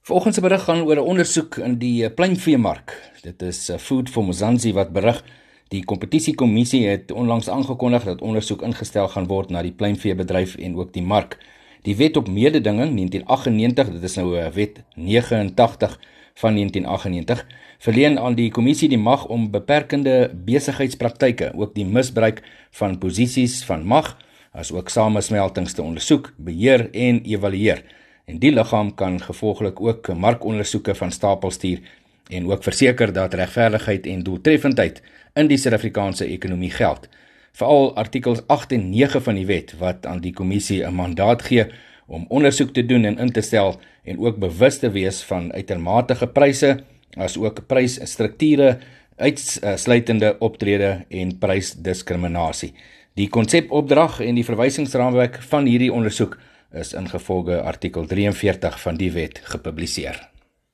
Vanoggend se berig gaan oor 'n ondersoek in die pluimveemark. Dit is Food for Mzansi wat berig. Die kompetisiekommissie het onlangs aangekondig dat ondersoek ingestel gaan word na die pluimveebedryf en ook die mark. Die wet op mededinging 1998, dit is nou wet 89 van 1998, verleen aan die kommissie die mag om beperkende besigheidspraktyke, ook die misbruik van posisies van mag, as ook samesmeltings te ondersoek, beheer en evalueer. En die liggaam kan gevolglik ook markondersoeke van stapel stuur en ook verseker dat regverdigheid en doeltreffendheid in die Suid-Afrikaanse ekonomie geld. Veral artikels 8 en 9 van die wet wat aan die kommissie 'n mandaat gee om ondersoek te doen en in te stel en ook bewus te wees van uitermate pryse, as ook prysstrukture, uitsluitende optrede en prysdiskriminasie. Die konsepopdrag en die verwysingsraamwerk van hierdie ondersoek is ingevolge artikel 43 van die wet gepubliseer.